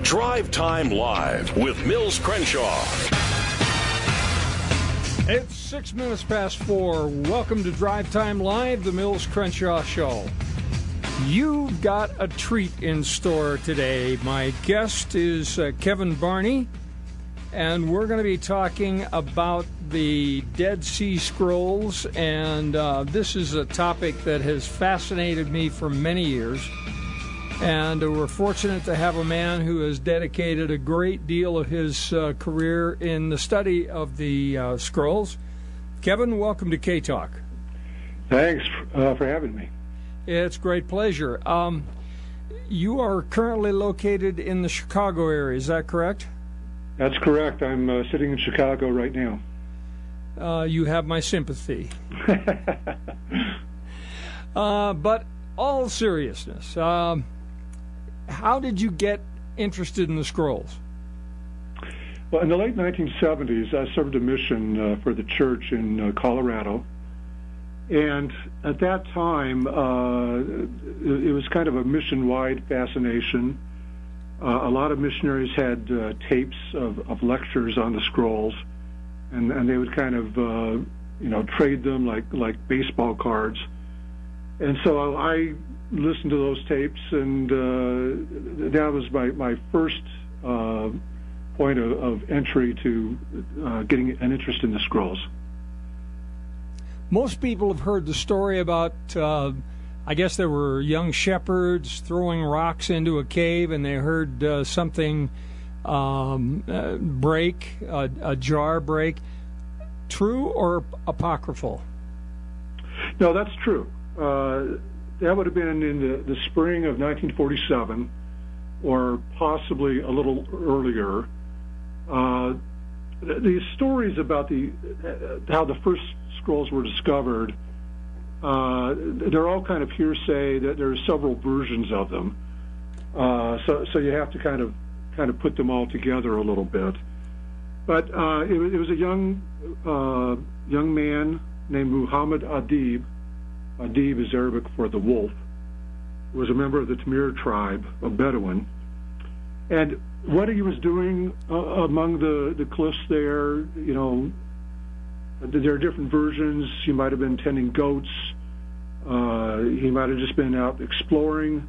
Drive Time Live with Mills Crenshaw. It's 6 minutes past 4. Welcome to Drive Time Live, the Mills Crenshaw Show. You've got a treat in store today. My guest is Kevin Barney, and we're going to be talking about the Dead Sea Scrolls, and this is a topic that has fascinated me for many years. And we're fortunate to have a man who has dedicated a great deal of his career in the study of the scrolls. Kevin, welcome to K-Talk. Thanks for having me. It's a great pleasure. You are currently located in the Chicago area, is that correct? That's correct. I'm sitting in Chicago right now. You have my sympathy. But all seriousness, how did you get interested in the scrolls? Well, in the late 1970s, I served a mission for the church in Colorado. And at that time, it was kind of a mission-wide fascination. A lot of missionaries had tapes of lectures on the scrolls, and they would kind of, trade them like baseball cards. And so I listened to those tapes, and that was my first point of entry to getting an interest in the scrolls. Most people have heard the story about, I guess there were young shepherds throwing rocks into a cave, and they heard something break, a jar break. True or apocryphal? No, that's true. That would have been in the spring of 1947, or possibly a little earlier. The stories about how the first scrolls were discovered, they're all kind of hearsay. That there are several versions of them, so you have to kind of put them all together a little bit. But it was a young man named Muhammad Adib. Adib is Arabic for the wolf. He was a member of the Tamir tribe of Bedouin. And what he was doing among the cliffs there, there are different versions. He might have been tending goats. He might have just been out exploring.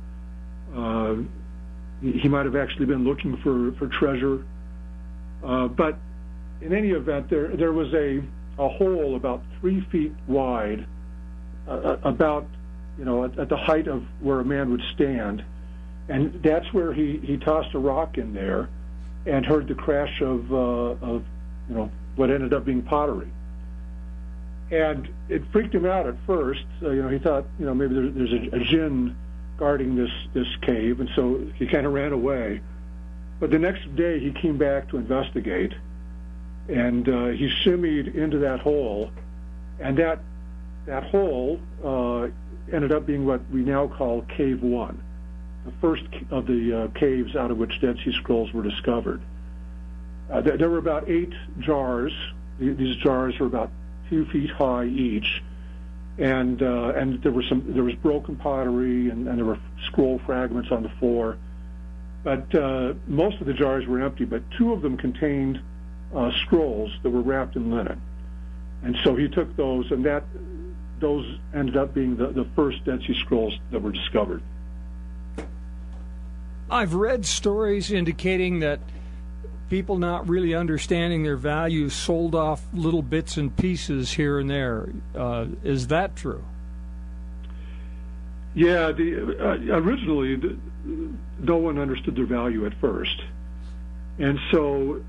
He might have actually been looking for treasure. But in any event, there was a hole about 3 feet wide, about at the height of where a man would stand, and that's where he tossed a rock in there, and heard the crash of what ended up being pottery, and it freaked him out at first. He thought maybe there's a jinn guarding this cave, and so he kind of ran away. But the next day he came back to investigate, and he shimmied into that hole, and that hole ended up being what we now call Cave 1, the first of the caves out of which Dead Sea Scrolls were discovered. There were about 8 jars. These jars were about 2 feet high each, and there was broken pottery, and there were scroll fragments on the floor. But most of the jars were empty, but 2 of them contained scrolls that were wrapped in linen. And so he took those, and those ended up being the first Dead Sea Scrolls that were discovered. I've read stories indicating that people not really understanding their value sold off little bits and pieces here and there. Is that true? Yeah, originally no one understood their value at first. And so,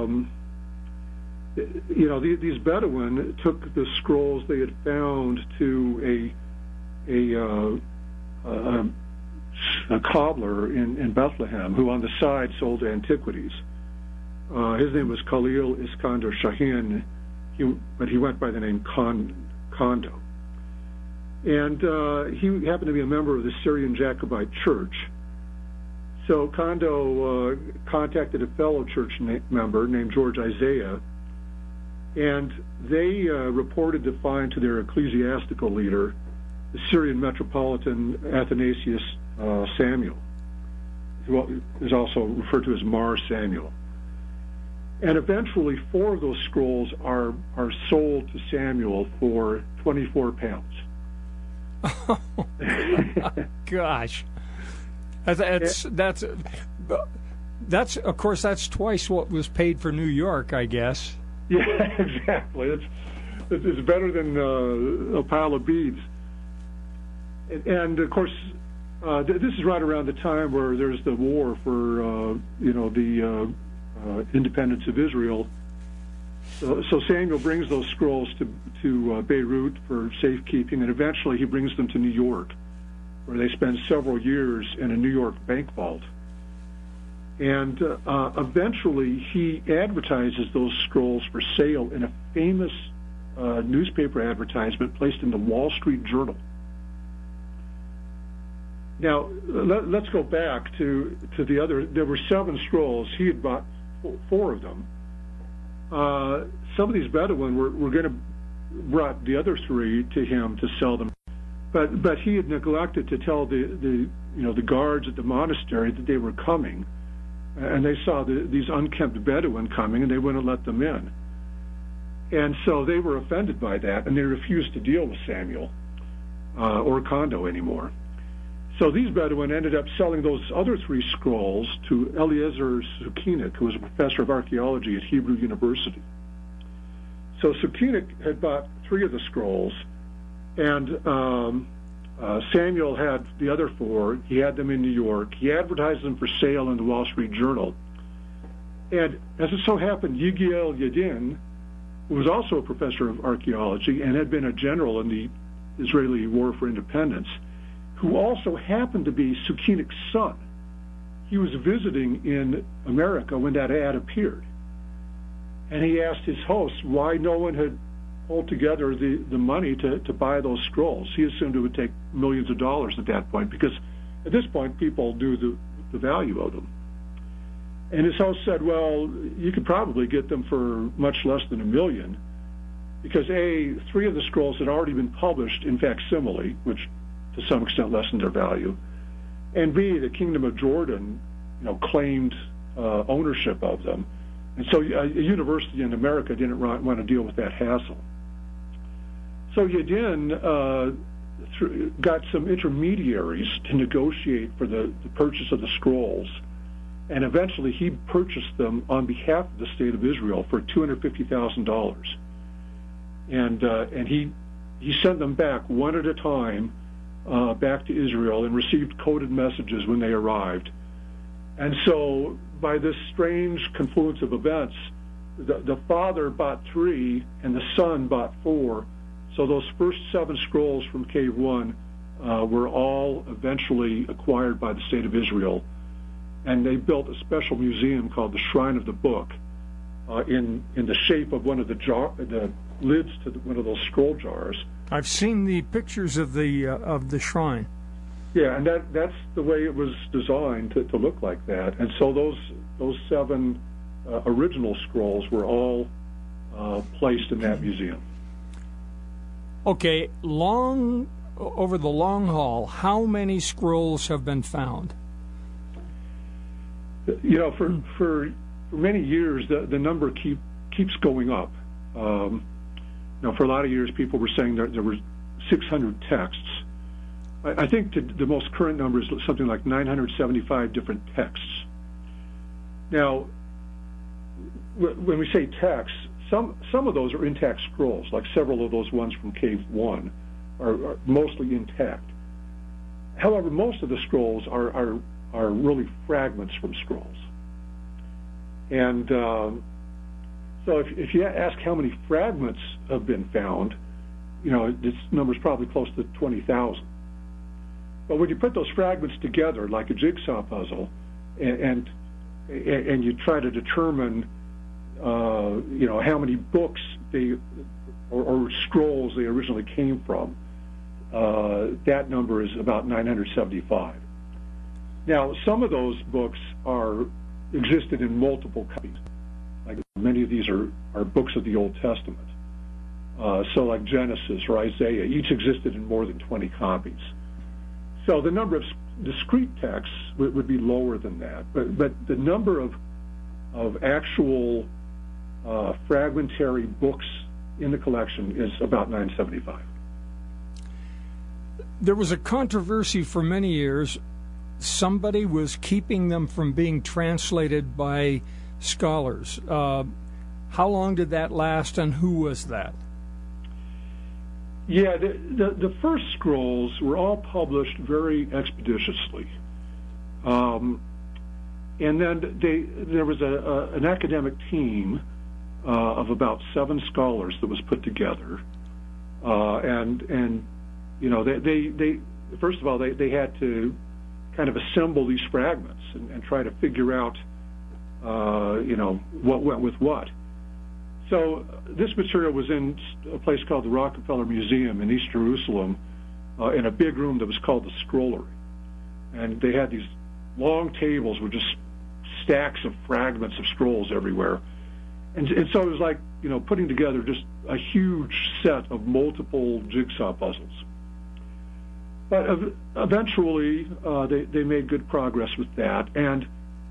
these Bedouin took the scrolls they had found to a cobbler in Bethlehem, who on the side sold antiquities. His name was Khalil Iskander Shahin, but he went by the name Kondo. And he happened to be a member of the Syrian Jacobite Church. So Kondo contacted a fellow church member named George Isaiah, and they reported to find to their ecclesiastical leader, the Syrian Metropolitan Athanasius Samuel, who is also referred to as Mar Samuel. And eventually 4 of those scrolls are sold to Samuel for 24 pounds. Oh, gosh. That's of course, that's twice what was paid for New York, I guess. Yeah, exactly. It's better than a pile of beads. And of course, this is right around the time where there's the war for, the independence of Israel. So Samuel brings those scrolls to Beirut for safekeeping, and eventually he brings them to New York, where they spend several years in a New York bank vault. And eventually he advertises those scrolls for sale in a famous newspaper advertisement placed in the Wall Street Journal. Now, let's go back to the other. There were 7 scrolls. He had bought 4 of them. Some of these Bedouin were going to brought the other 3 to him to sell them, but he had neglected to tell the guards at the monastery that they were coming, and they saw these unkempt Bedouin coming, and they wouldn't let them in. And so they were offended by that, and they refused to deal with Samuel or Kondo anymore. So these Bedouin ended up selling those other 3 scrolls to Eliezer Sukenik, who was a professor of archaeology at Hebrew University. So Sukenik had bought 3 of the scrolls, and Samuel had the other 4. He had them in New York. He advertised them for sale in the Wall Street Journal. And as it so happened, Yigiel Yadin, who was also a professor of archaeology and had been a general in the Israeli War for Independence, who also happened to be Sukenik's son. He was visiting in America when that ad appeared. And he asked his host why no one had pulled together the money to buy those scrolls. He assumed it would take millions of dollars at that point, because at this point people knew the value of them. And his host said, well, you could probably get them for much less than $1 million, because A, 3 of the scrolls had already been published in facsimile, which to some extent lessened their value, and B, the Kingdom of Jordan, claimed ownership of them, and so a university in America didn't want to deal with that hassle. So Yadin got some intermediaries to negotiate for the purchase of the scrolls, and eventually he purchased them on behalf of the State of Israel for $250,000, and he sent them back one at a time. Back to Israel, and received coded messages when they arrived. And so by this strange confluence of events, the father bought 3 and the son bought 4. So those first 7 scrolls from Cave 1 were all eventually acquired by the State of Israel. And they built a special museum called the Shrine of the Book in the shape of one of the lids to one of those scroll jars. I've seen the pictures of the shrine. Yeah, and that's the way it was designed to look like that. And so those 7 original scrolls were all placed in that museum. Okay, over the long haul, how many scrolls have been found? For many years, the number keeps going up. For a lot of years, people were saying there were 600 texts. I think the most current number is something like 975 different texts. Now, when we say texts, some of those are intact scrolls, like several of those ones from Cave 1 are mostly intact. However, most of the scrolls are really fragments from scrolls. And so if you ask how many fragments have been found, this number is probably close to 20,000. But when you put those fragments together like a jigsaw puzzle, and you try to determine, how many books or scrolls they originally came from, that number is about 975. Now, some of those books existed in multiple copies. Like many of these are books of the Old Testament. So like Genesis or Isaiah, each existed in more than 20 copies. So the number of discrete texts would be lower than that, but the number of actual fragmentary books in the collection is about 975. There was a controversy for many years. Somebody was keeping them from being translated by scholars. How long did that last, and who was that? Yeah, the first scrolls were all published very expeditiously. And then there was an academic team of about 7 scholars that was put together. And you know, they first of all, they had to kind of assemble these fragments and try to figure out, you know, what went with what. So this material was in a place called the Rockefeller Museum in East Jerusalem, in a big room that was called the Scrollery. And they had these long tables with just stacks of fragments of scrolls everywhere. And so it was like, you know, putting together just a huge set of multiple jigsaw puzzles. But eventually, they made good progress with that. And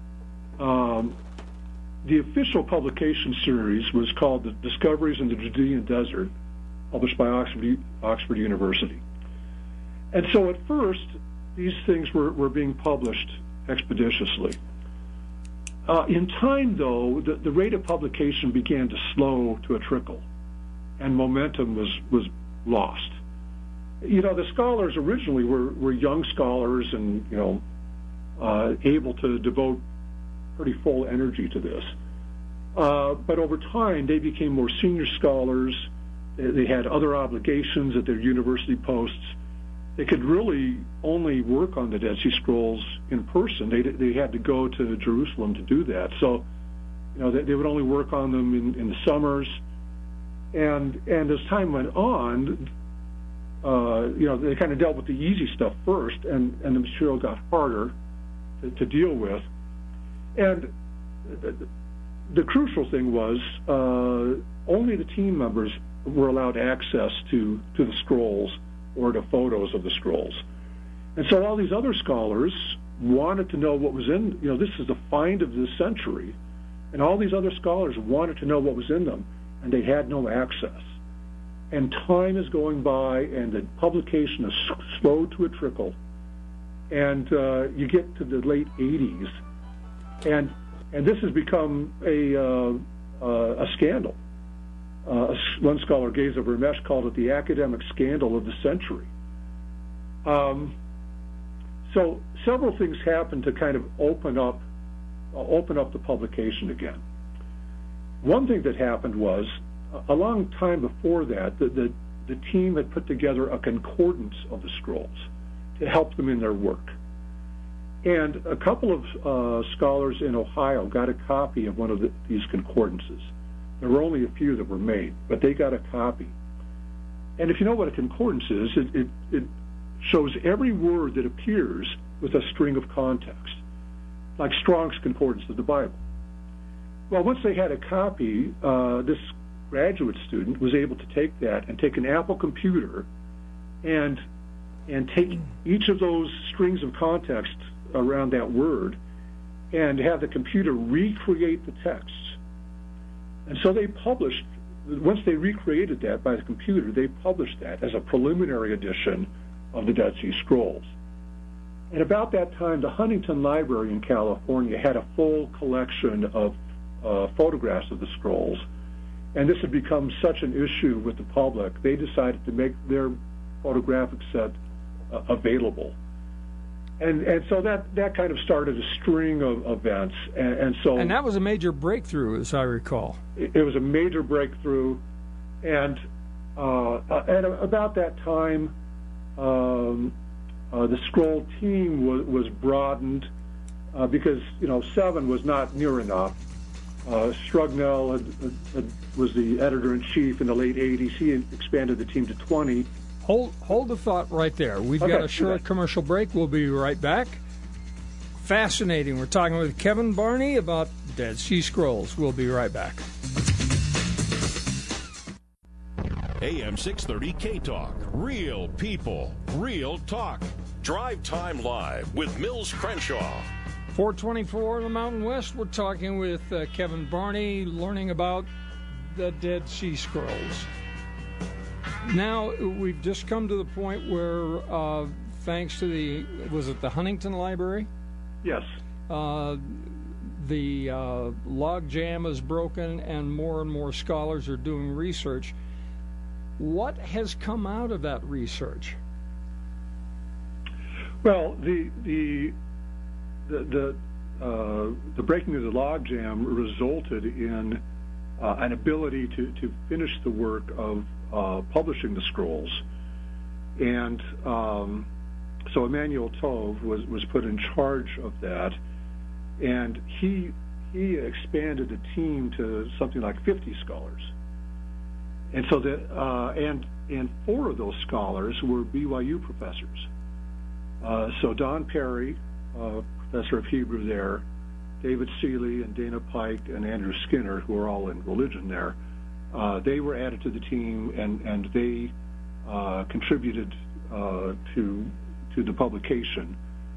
the official publication series was called The Discoveries in the Judean Desert, published by Oxford University. And so at first, these things were being published expeditiously. In time, though, the rate of publication began to slow to a trickle, and momentum was lost. You know, the scholars originally were young scholars and, you know, able to devote pretty full energy to this. But over time, they became more senior scholars. They had other obligations at their university posts. They could really only work on the Dead Sea Scrolls in person. They had to go to Jerusalem to do that. So, you know, they would only work on them in the summers. And as time went on, you know, they kind of dealt with the easy stuff first, and the material got harder to deal with. And the crucial thing was only the team members were allowed access to the scrolls or to photos of the scrolls. And so all these other scholars wanted to know what was in, you know, this is the find of this century, and all these other scholars wanted to know what was in them, and they had no access. And time is going by, and the publication is slowed to a trickle, and you get to the late 80s, and this has become a scandal. One scholar, Geza Vermesh, called it the academic scandal of the century. So several things happened to kind of open up the publication again. One thing that happened was, a long time before that, the team had put together a concordance of the scrolls to help them in their work. And a couple of scholars in Ohio got a copy of one of these concordances. There were only a few that were made, but they got a copy. And if you know what a concordance is, it shows every word that appears with a string of context, like Strong's Concordance of the Bible. Well, once they had a copy, this graduate student was able to take that and take an Apple computer and take each of those strings of context around that word and have the computer recreate the text. And so they published, once they recreated that by the computer, they published that as a preliminary edition of the Dead Sea Scrolls. And about that time, the Huntington Library in California had a full collection of photographs of the scrolls. And this had become such an issue with the public, they decided to make their photographic set available. And so that kind of started a string of events. And that was a major breakthrough, as I recall. It was a major breakthrough. And at about that time, the scroll team was broadened because, you know, 7 was not near enough. Strugnell was the editor-in-chief in the late 80s. He expanded the team to 20. Hold the thought right there. We've got a short commercial break. We'll be right back. Fascinating. We're talking with Kevin Barney about Dead Sea Scrolls. We'll be right back. AM 630 K-Talk. Real people, real talk. Drive Time Live with Mills Crenshaw. 424 in the Mountain West. We're talking with Kevin Barney, learning about the Dead Sea Scrolls. Now, we've just come to the point where, thanks to was it the Huntington Library? Yes. The log jam is broken and more scholars are doing research. What has come out of that research? Well, the breaking of the logjam resulted in an ability to finish the work of publishing the scrolls, and so Emmanuel Tove was put in charge of that, and he expanded the team to something like 50 scholars, and so that and 4 of those scholars were BYU professors. So Don Perry, professor of Hebrew there, David Seeley and Dana Pike and Andrew Skinner, who are all in religion there, they were added to the team, and they contributed to the publication.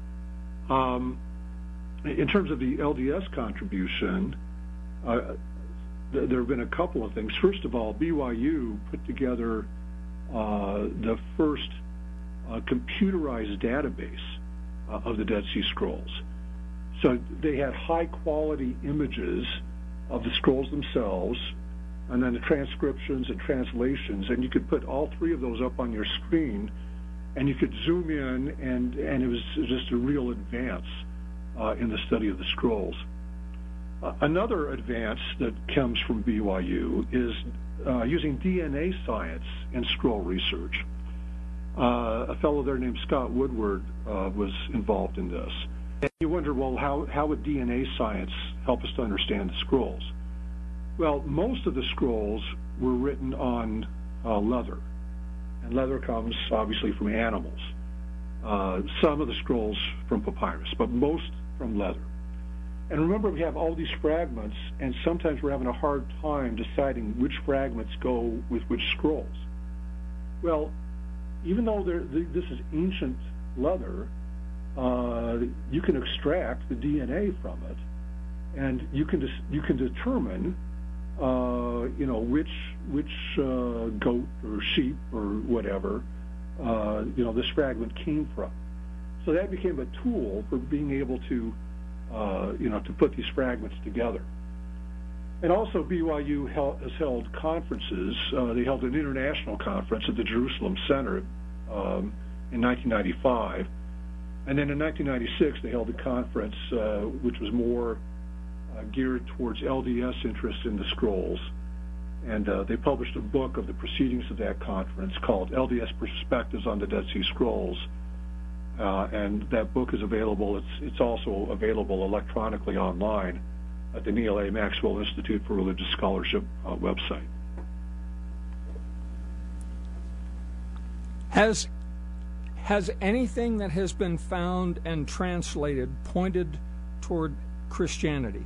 In terms of the LDS contribution, there have been a couple of things. First of all, BYU put together the first computerized database of the Dead Sea Scrolls. So they had high-quality images of the scrolls themselves, and then the transcriptions and translations, and you could put all 3 of those up on your screen, and you could zoom in, and it was just a real advance in the study of the scrolls. Another advance that comes from BYU is using DNA science in scroll research. A fellow there named Scott Woodward was involved in this. And you wonder, well, how would DNA science help us to understand the scrolls? Well, most of the scrolls were written on leather, and leather comes obviously from animals. Some of the scrolls from papyrus, but most from leather. And remember, we have all these fragments, and sometimes we're having a hard time deciding which fragments go with which scrolls. Well, even though this is ancient leather, you can extract the DNA from it, and you can determine, which goat or sheep or whatever, this fragment came from. So that became a tool for being able to, to put these fragments together. And also BYU has held conferences. They held an international conference at the Jerusalem Center in 1995. And then in 1996, they held a conference which was more geared towards LDS interest in the scrolls. And they published a book of the proceedings of that conference called LDS Perspectives on the Dead Sea Scrolls. And that book is available. It's also available electronically online at the Neal A. Maxwell Institute for Religious Scholarship website. Has anything that has been found and translated pointed toward Christianity?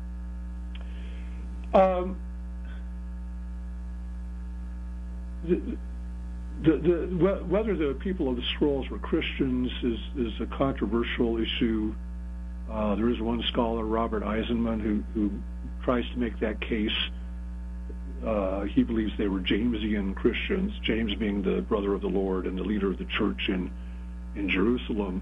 Whether the people of the scrolls were Christians is a controversial issue. There is one scholar, Robert Eisenman, who tries to make that case. He believes they were Jamesian Christians, James being the brother of the Lord and the leader of the church in Jerusalem.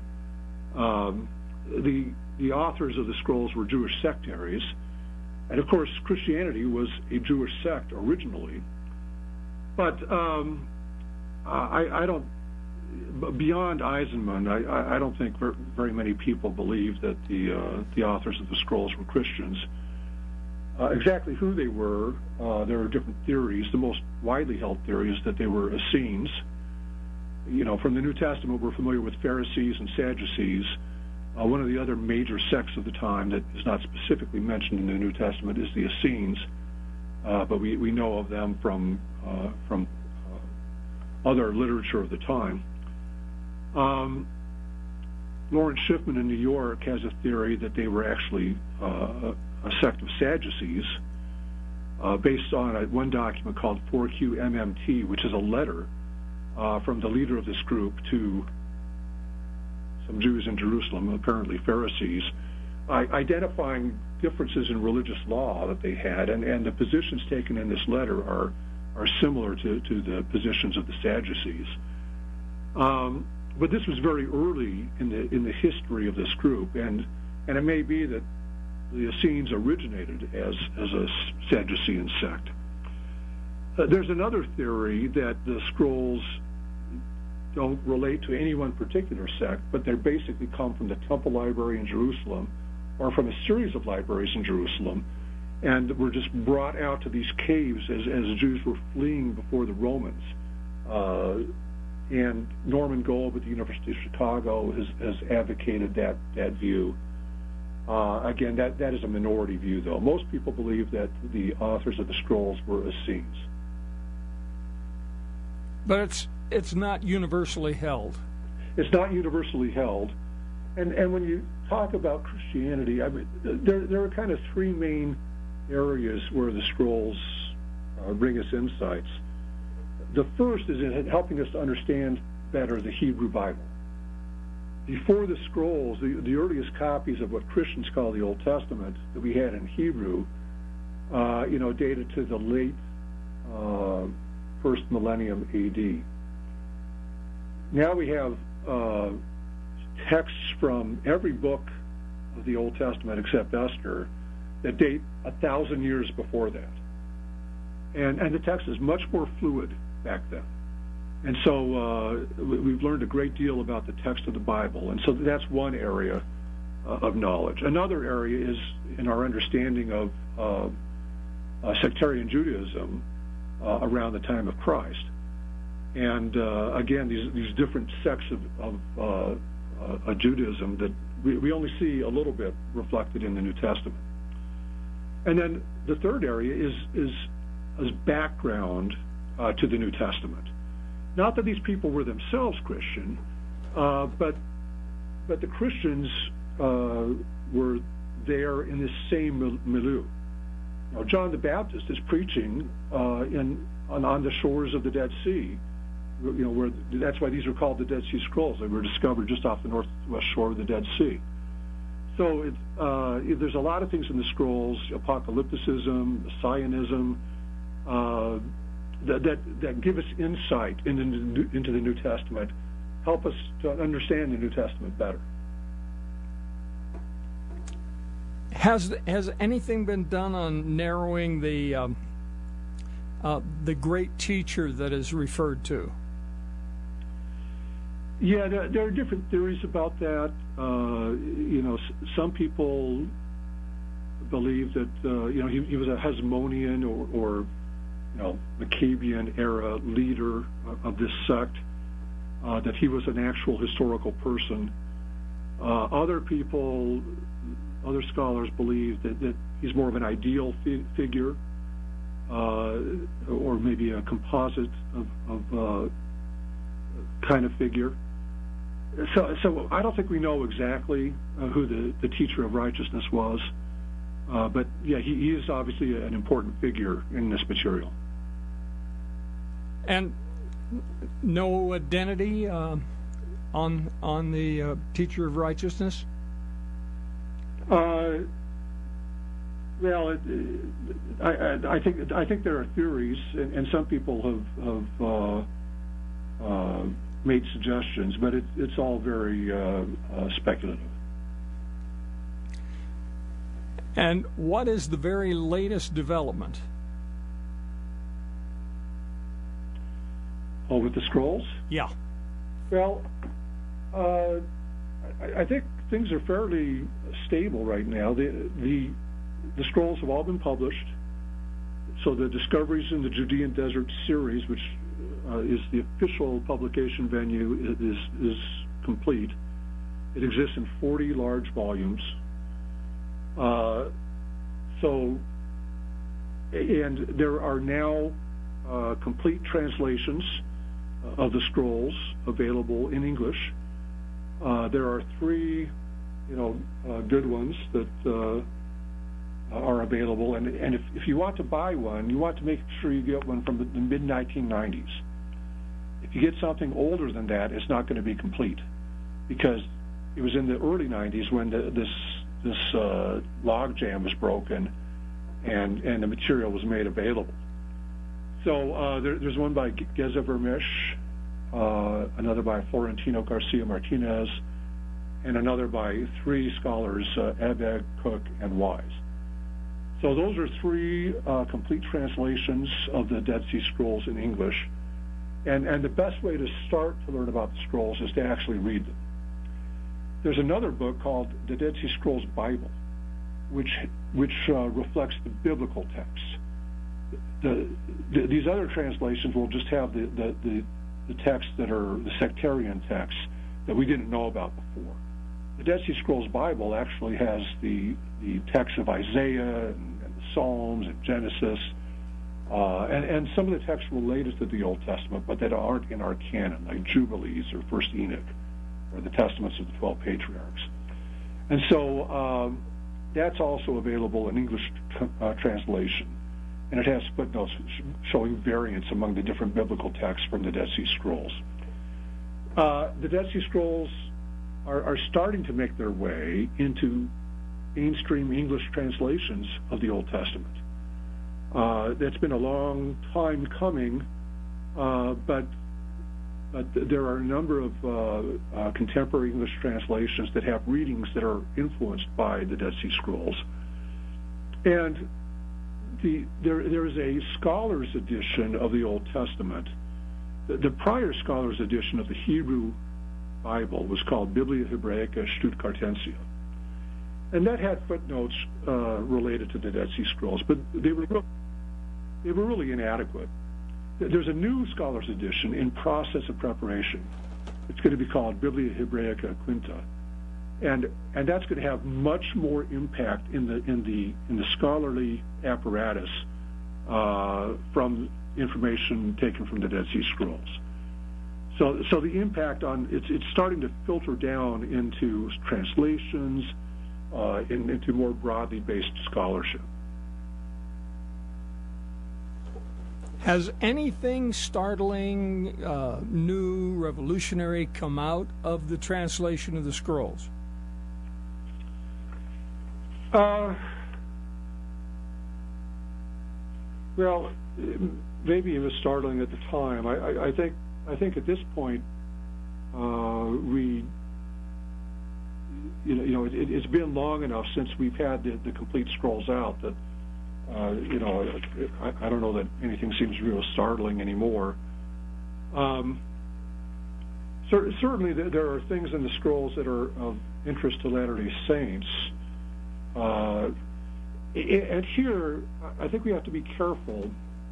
The authors of the scrolls were Jewish sectaries, and of course Christianity was a Jewish sect originally. But I don't. Beyond Eisenman, I don't think very many people believe that the authors of the scrolls were Christians. Exactly who they were, there are different theories. The most widely held theory is that they were Essenes. From the New Testament, we're familiar with Pharisees and Sadducees. One of the other major sects of the time that is not specifically mentioned in the New Testament is the Essenes, but we know of them from other literature of the time. Lawrence Schiffman in New York has a theory that they were actually a sect of Sadducees, based on one document called 4QMMT, which is a letter from the leader of this group to some Jews in Jerusalem, apparently Pharisees, identifying differences in religious law that they had, and the positions taken in this letter are similar to the positions of the Sadducees. But this was very early in the history of this group, and it may be that the Essenes originated as a Sadducean sect. There's another theory that the scrolls don't relate to any one particular sect, but they basically come from the Temple Library in Jerusalem, or from a series of libraries in Jerusalem, and were just brought out to these caves as Jews were fleeing before the Romans. And Norman Gold at the University of Chicago has advocated that view. Again, that is a minority view, though. Most people believe that the authors of the scrolls were Essenes. But it's not universally held. It's not universally held. And when you talk about Christianity, I mean, there are kind of three main areas where the scrolls bring us insights. The first is in helping us to understand better the Hebrew Bible. Before the scrolls, the earliest copies of what Christians call the Old Testament that we had in Hebrew, dated to the late first millennium A.D. Now we have texts from every book of the Old Testament except Esther that date 1,000 years before that. And the text is much more fluid back then. And so we've learned a great deal about the text of the Bible. And so that's one area of knowledge. Another area is in our understanding of sectarian Judaism around the time of Christ. And again, these different sects of Judaism that we only see a little bit reflected in the New Testament. And then the third area is background to the New Testament. Not that these people were themselves Christian, but the Christians were there in this same milieu. Now, John the Baptist is preaching on the shores of the Dead Sea. Where that's why these are called the Dead Sea Scrolls. They were discovered just off the northwest shore of the Dead Sea. So there's a lot of things in the scrolls: apocalypticism, messianism, that give us insight into the New Testament, help us to understand the New Testament better. Has anything been done on narrowing the great teacher that is referred to? Yeah, there are different theories about that. Some people believe that he was a Hasmonean or Maccabean era leader of this sect, that he was an actual historical person. Other scholars believe that he's more of an ideal figure, or maybe a composite of kind of figure. So I don't think we know exactly who the teacher of righteousness was, but yeah, he is obviously an important figure in this material. And no identity on the teacher of righteousness? Well, I think there are theories, and some people have made suggestions, but it's all very speculative. And what is the very latest development? Oh, with the scrolls? Yeah. Well, I think things are fairly stable right now. The scrolls have all been published. So the Discoveries in the Judean Desert series, which is the official publication venue, is complete. It exists in 40 large volumes. And there are now complete translations of the scrolls available in English. There are 3, good ones that are available, and if you want to buy one, you want to make sure you get one from the mid-1990s. If you get something older than that, it's not going to be complete, because it was in the early 90s when this log jam was broken and the material was made available. So there's one by Geza Vermish, another by Florentino Garcia Martinez, and another by three scholars, Abegg, Cook, and Wise. So those are three complete translations of the Dead Sea Scrolls in English. And the best way to start to learn about the scrolls is to actually read them. There's another book called the Dead Sea Scrolls Bible, which reflects the biblical text. These other translations will just have the texts that are the sectarian texts that we didn't know about before. The Dead Sea Scrolls Bible actually has the texts of Isaiah and the Psalms and Genesis, and some of the texts related to the Old Testament, but that aren't in our canon, like Jubilees or First Enoch, or the Testaments of the 12 Patriarchs. And so that's also available in English translation, and it has footnotes showing variance among the different biblical texts from the Dead Sea Scrolls. The Dead Sea Scrolls are starting to make their way into mainstream English translations of the Old Testament. That's been a long time coming, but there are a number of contemporary English translations that have readings that are influenced by the Dead Sea Scrolls. And there is a scholar's edition of the Old Testament. The prior scholar's edition of the Hebrew Bible was called Biblia Hebraica Stuttgartensia. And that had footnotes related to the Dead Sea Scrolls, but they were really inadequate. There's a new scholar's edition in process of preparation. It's going to be called Biblia Hebraica Quinta, and that's going to have much more impact in the scholarly apparatus from information taken from the Dead Sea Scrolls. So the impact on it's starting to filter down into translations, into more broadly based scholarship. Has anything startling, new, revolutionary come out of the translation of the scrolls? Well, maybe it was startling at the time. I think at this point, it's been long enough since we've had the complete scrolls out that I don't know that anything seems real startling anymore. Certainly, there are things in the scrolls that are of interest to Latter-day Saints. And here, I think we have to be careful.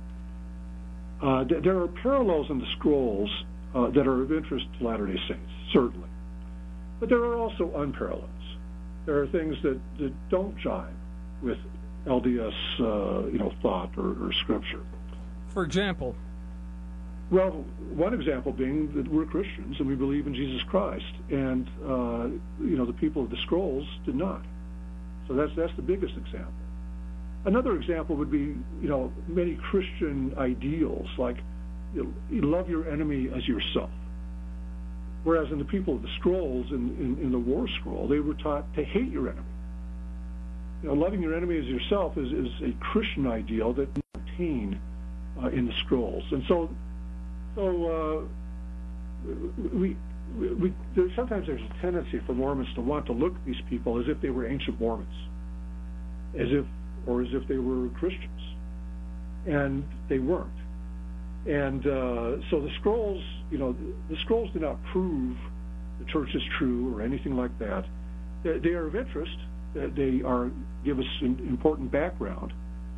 There are parallels in the scrolls that are of interest to Latter-day Saints, certainly. But there are also unparallels. There are things that don't jive with LDS, thought or scripture. For example? Well, one example being that we're Christians and we believe in Jesus Christ, and the people of the scrolls did not. So that's the biggest example. Another example would be, many Christian ideals like you love your enemy as yourself. Whereas in the people of the scrolls, in the War Scroll, they were taught to hate your enemy. Loving your enemy as yourself is a Christian ideal that we obtain in the scrolls, and so sometimes there's a tendency for Mormons to want to look at these people as if they were ancient Mormons, as if they were Christians, and they weren't. And so the scrolls, the scrolls do not prove the church is true or anything like that. They are of interest. They give us an important background,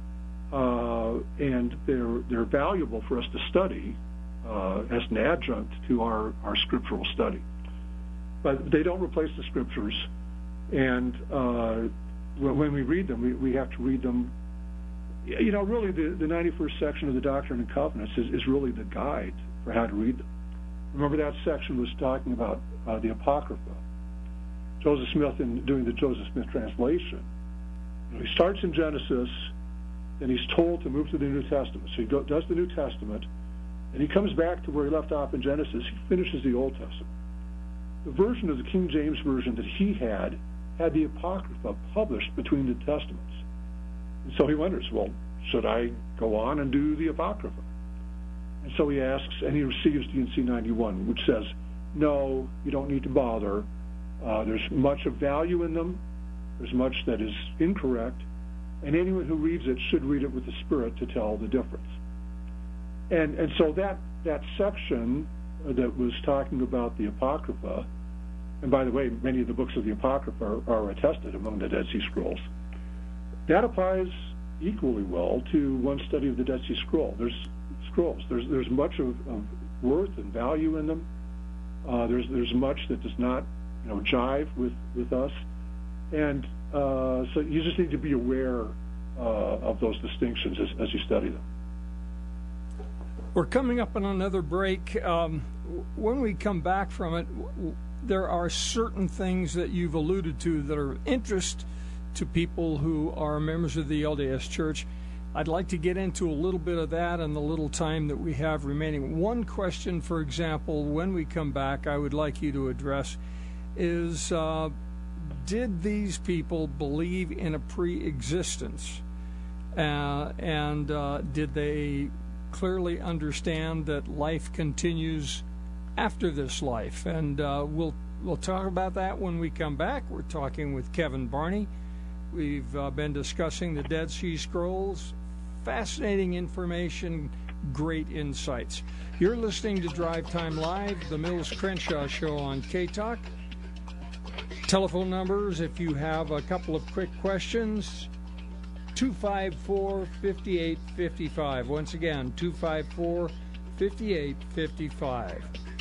and they're valuable for us to study as an adjunct to our scriptural study. But they don't replace the scriptures, and when we read them, we have to read them. Really, the 91st section of the Doctrine and Covenants is really the guide for how to read them. Remember, that section was talking about the Apocrypha. Joseph Smith, in doing the Joseph Smith translation, he starts in Genesis, and he's told to move to the New Testament. So he does the New Testament, and he comes back to where he left off in Genesis. He finishes the Old Testament. the version of the King James Version that he had the Apocrypha published between the Testaments. And so he wonders, well, should I go on and do the Apocrypha? And so he asks, and he receives D&C 91, which says, no, you don't need to bother. There's much of value in them. There's much that is incorrect. And anyone who reads it should read it with the Spirit to tell the difference. And so that section that was talking about the Apocrypha, and by the way, many of the books of the Apocrypha are attested among the Dead Sea Scrolls, that applies equally well to one study of the Dead Sea Scroll. There's much of worth and value in them. There's much that does not, jive with us, and so you just need to be aware of those distinctions as you study them. We're coming up on another break. When we come back from it, there are certain things that you've alluded to that are of interest to people who are members of the LDS Church. I'd like to get into a little bit of that in the little time that we have remaining. One question, for example, when we come back, I would like you to address is, did these people believe in a pre-existence? And did they clearly understand that life continues after this life? And we'll talk about that when we come back. We're talking with Kevin Barney. We've been discussing the Dead Sea Scrolls. Fascinating information, great insights. You're listening to Drive Time Live, the Mills Crenshaw Show on K-Talk. Telephone numbers, if you have a couple of quick questions, 254-5855. Once again, 254-5855.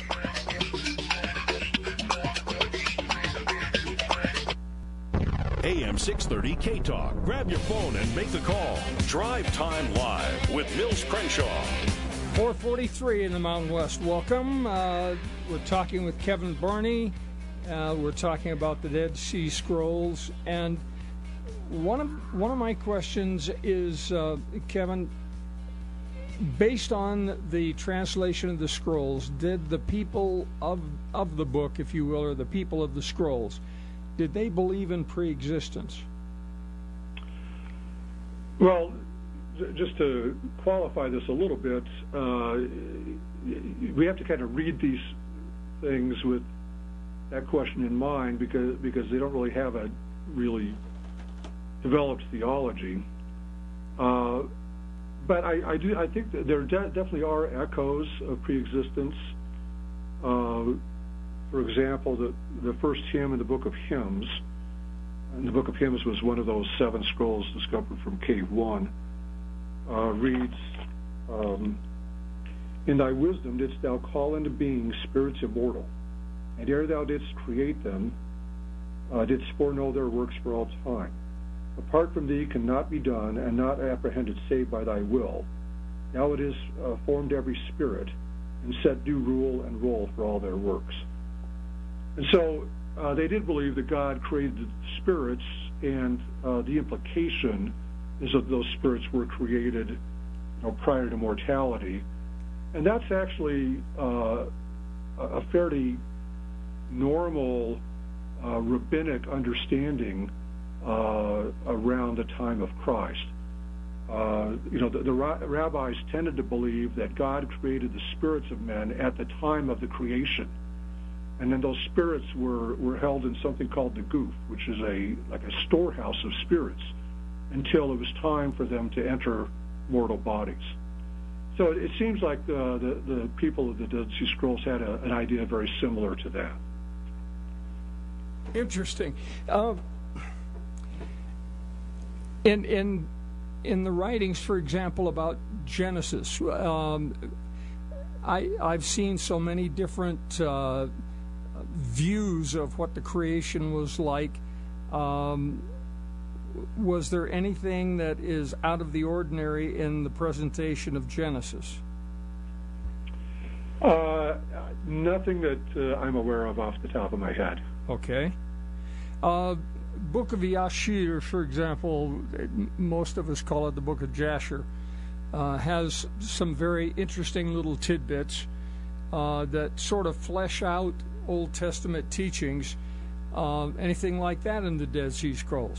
AM 630 K-Talk. Grab your phone and make the call. Drive Time Live with Mills Crenshaw. 443 in the Mountain West. Welcome. We're talking with Kevin Barney. We're talking about the Dead Sea Scrolls. And one of my questions is, Kevin, based on the translation of the scrolls, did the people of the book, if you will, or the people of the scrolls, did they believe in pre-existence? Well, just to qualify this a little bit, we have to kind of read these things with that question in mind because they don't really have a really developed theology. But I think that there definitely are echoes of pre-existence. For example, the first hymn in the Book of Hymns, and the Book of Hymns was one of those 7 scrolls discovered from Cave 1, reads, in thy wisdom didst thou call into being spirits immortal, and ere thou didst create them, didst foreknow their works for all time. Apart from thee cannot be done, and not apprehended save by thy will. Now it is formed every spirit, and set due rule and roll for all their works. And so they did believe that God created the spirits, and the implication is that those spirits were created prior to mortality. And that's actually a fairly normal rabbinic understanding around the time of Christ. The rabbis tended to believe that God created the spirits of men at the time of the creation. And then those spirits were held in something called the Guf, which is like a storehouse of spirits, until it was time for them to enter mortal bodies. So it seems like the people of the Dead Sea Scrolls had an idea very similar to that. Interesting. In the writings, for example, about Genesis, I've seen so many different views of what the creation was like. Was there anything that is out of the ordinary in the presentation of Genesis? Nothing that I'm aware of off the top of my head. Okay. Book of Yashir, for example, most of us call it the Book of Jasher, has some very interesting little tidbits that sort of flesh out Old Testament teachings, anything like that in the Dead Sea Scrolls?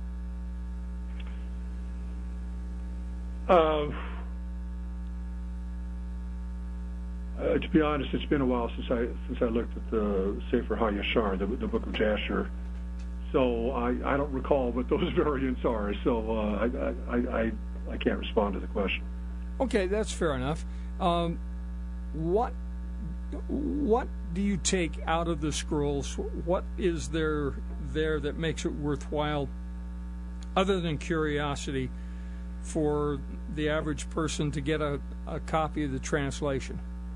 To be honest, it's been a while since I looked at the Sefer HaYashar, the Book of Jasher. So I don't recall what those variants are. So I can't respond to the question. Okay, that's fair enough. What do you take out of the scrolls? What is there that makes it worthwhile, other than curiosity, for the average person to get a copy of the translation?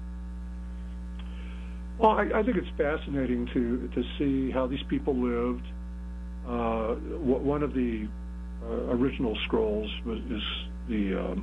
Well, I think it's fascinating to see how these people lived. One of the original scrolls is the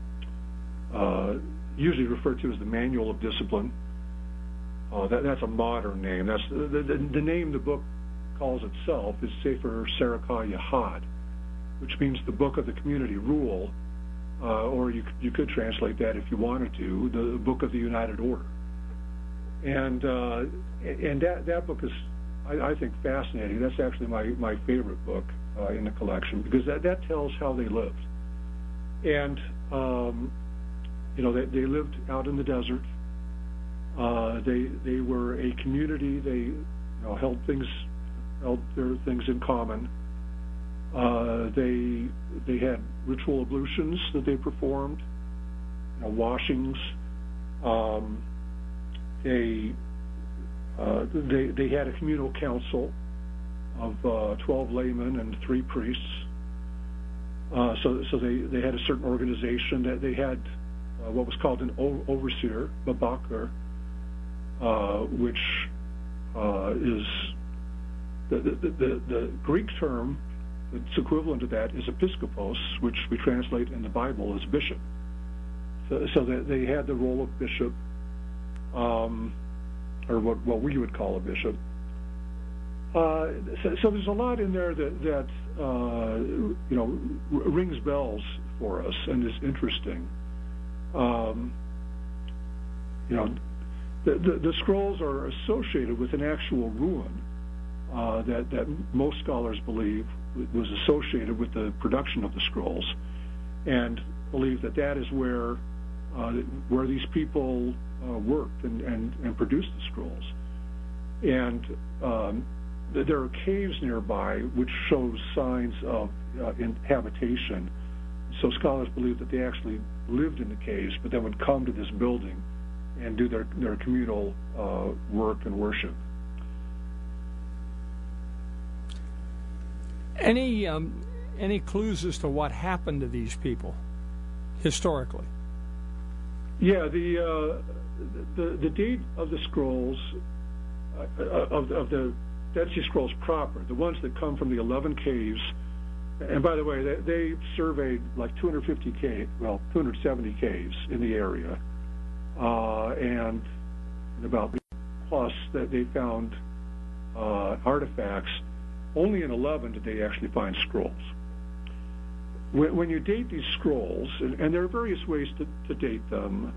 usually referred to as the Manual of Discipline. That's a modern name. That's the name the book calls itself is Sefer Serach Yahad, which means the Book of the Community Rule, or you could translate that if you wanted to, the Book of the United Order. And that book is, I think, fascinating. That's actually my favorite book in the collection, because that tells how they lived. And they lived out in the desert. They were a community. They held their things in common. They had ritual ablutions that they performed, washings. They had a communal council of 12 laymen and 3 priests. So they had a certain organization. That they had what was called an overseer, babakar, which is the Greek term that's equivalent to that is episkopos, which we translate in the Bible as bishop. So they had the role of bishop, or what we would call a bishop. So there's a lot in there that rings bells for us and is interesting. The scrolls are associated with an actual ruin that most scholars believe was associated with the production of the scrolls, and believe that is where these people worked and produced the scrolls. And there are caves nearby which show signs of habitation. So scholars believe that they actually lived in the caves, but then would come to this building and do their communal work and worship. Any clues as to what happened to these people historically? Yeah, the date of the scrolls of the Dead Sea Scrolls proper, the ones that come from the 11 caves. And by the way, they surveyed like 270 caves in the area, and about plus that they found artifacts. Only in 11 did they actually find scrolls. When you date these scrolls, and there are various ways to date them,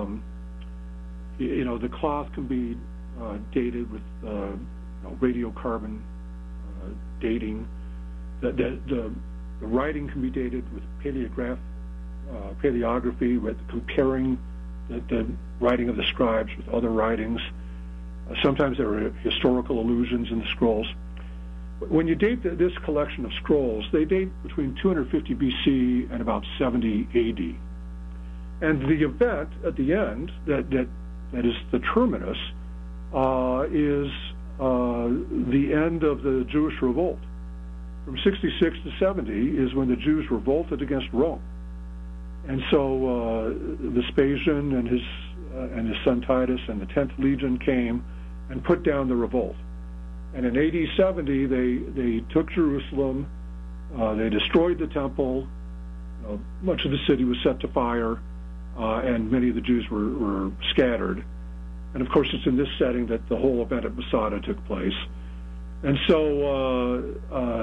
the cloth can be dated with radiocarbon dating. The writing can be dated with paleography, with comparing the writing of the scribes with other writings. Sometimes there are historical allusions in the scrolls. When you date this collection of scrolls, they date between 250 BC and about 70 AD. And the event at the end, that is the terminus, is the end of the Jewish revolt. From 66 to 70 is when the Jews revolted against Rome. And so Vespasian and his son Titus and the 10th Legion came and put down the revolt. And in AD 70, they took Jerusalem, they destroyed the temple, much of the city was set to fire, and many of the Jews were scattered. And of course, it's in this setting that the whole event at Masada took place. And so,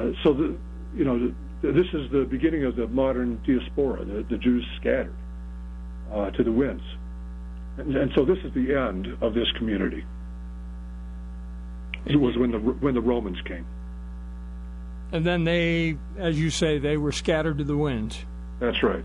this is the beginning of the modern diaspora, the Jews scattered to the winds. And so this is the end of this community. It was when the Romans came. And then they, as you say, they were scattered to the winds. That's right.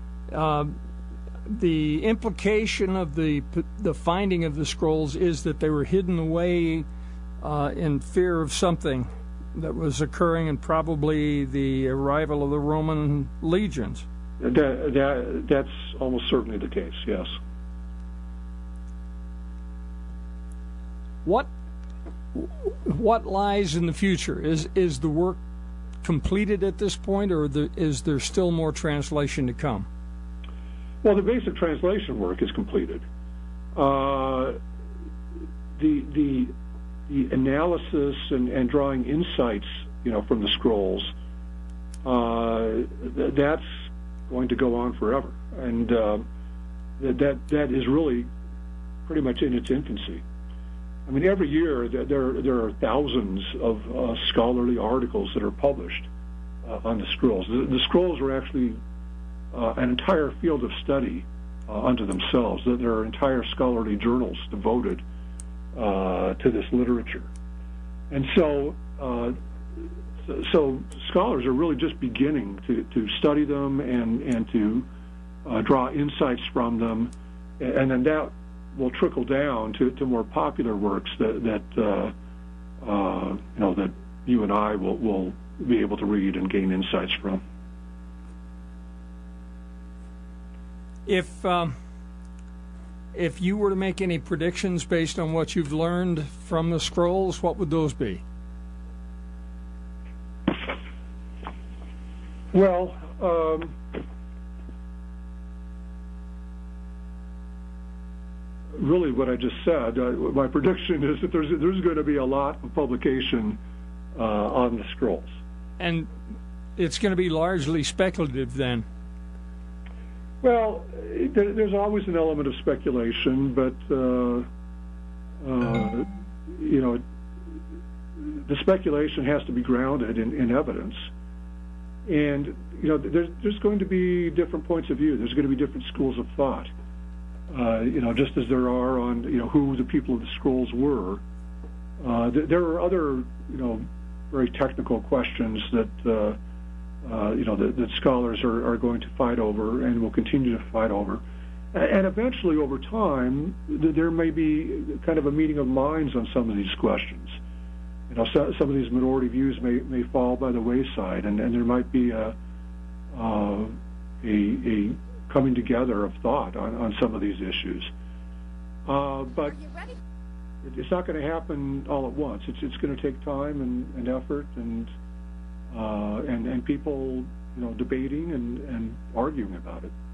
The implication of the finding of the scrolls is that they were hidden away in fear of something that was occurring, and probably the arrival of the Roman legions. That's almost certainly the case, yes. What lies in the future? Is the work completed at this point, or is there still more translation to come? Well, the basic translation work is completed. The analysis and drawing insights, from the scrolls, that's going to go on forever, and that is really pretty much in its infancy. I mean, every year there are thousands of scholarly articles that are published on the scrolls. The scrolls are actually an entire field of study unto themselves. There are entire scholarly journals devoted to this literature, and so scholars are really just beginning to study them and to draw insights from them, and then that will trickle down to more popular works that you and I will be able to read and gain insights from. If you were to make any predictions based on what you've learned from the scrolls, what would those be? Well, really what I just said, my prediction is that there's going to be a lot of publication on the scrolls. And it's going to be largely speculative then? Well, there's always an element of speculation, but the speculation has to be grounded in evidence. And there's going to be different points of view. There's going to be different schools of thought. Just as there are on who the people of the scrolls were. There are other very technical questions that that scholars are going to fight over and will continue to fight over. And eventually, over time, there may be kind of a meeting of minds on some of these questions. Some of these minority views may fall by the wayside, and there might be a coming together of thought on some of these issues. But it's not going to happen all at once. It's going to take time and effort and people debating and arguing about it.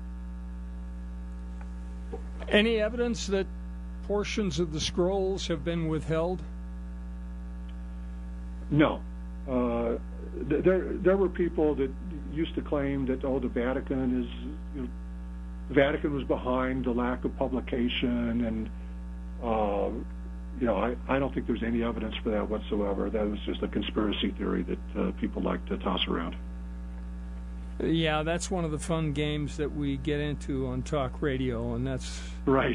Any evidence that portions of the scrolls have been withheld? No. There were people that used to claim that the Vatican the Vatican was behind the lack of publication, and I don't think there's any evidence for that whatsoever. That was just a conspiracy theory that people like to toss around. Yeah, that's one of the fun games that we get into on talk radio, and that's right.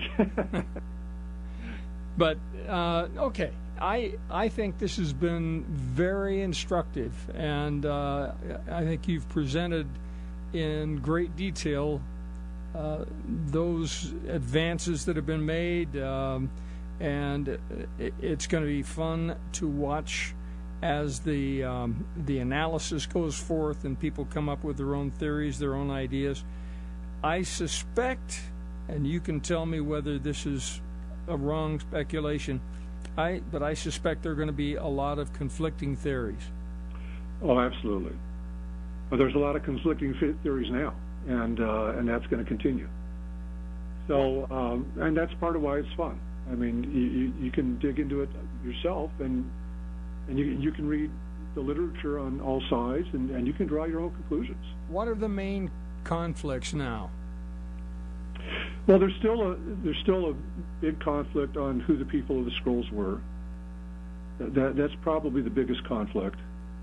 But okay, I think this has been very instructive, and I think you've presented in great detail those advances that have been made, and it's going to be fun to watch as the analysis goes forth and people come up with their own theories, their own ideas. I suspect, and you can tell me whether this is a wrong speculation, but I suspect there are going to be a lot of conflicting theories. Oh, absolutely. Well, there's a lot of conflicting theories now, and that's going to continue. So, and that's part of why it's fun. I mean, you can dig into it yourself, and you can read the literature on all sides, and you can draw your own conclusions. What are the main conflicts now? Well, there's still a big conflict on who the people of the scrolls were. That's probably the biggest conflict.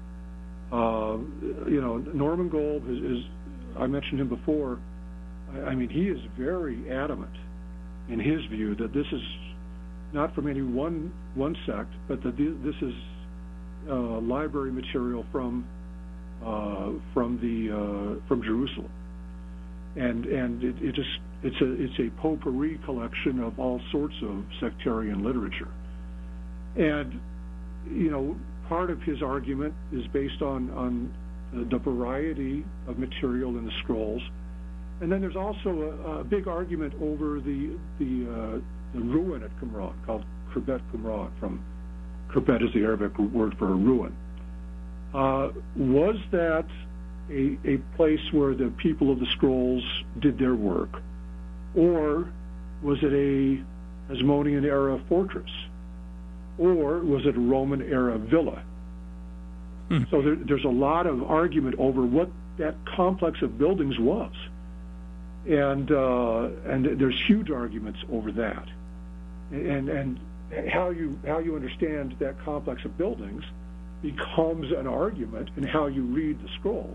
Norman Golb is I mentioned him before. I mean, he is very adamant in his view that this is not from any one sect, but that this is library material from Jerusalem, and it's a potpourri collection of all sorts of sectarian literature, and part of his argument is based on the variety of material in the scrolls, and then there's also a big argument over the ruin at Qumran called Khirbet Qumran. From Khirbet is the Arabic word for a ruin. Was that a place where the people of the scrolls did their work, or was it a Hasmonean era fortress, or was it a Roman era villa? So there's a lot of argument over what that complex of buildings was, and there's huge arguments over that, and how you understand that complex of buildings becomes an argument in how you read the scrolls.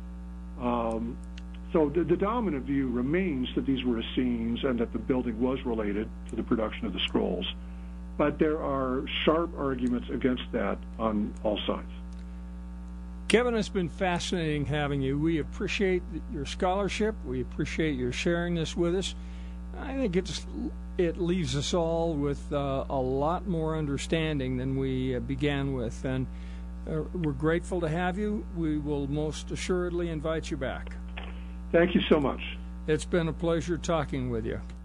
So the dominant view remains that these were Essenes and that the building was related to the production of the scrolls, but there are sharp arguments against that on all sides. Kevin, it's been fascinating having you. We appreciate your scholarship. We appreciate your sharing this with us. I think it leaves us all with a lot more understanding than we began with, and we're grateful to have you. We will most assuredly invite you back. Thank you so much. It's been a pleasure talking with you.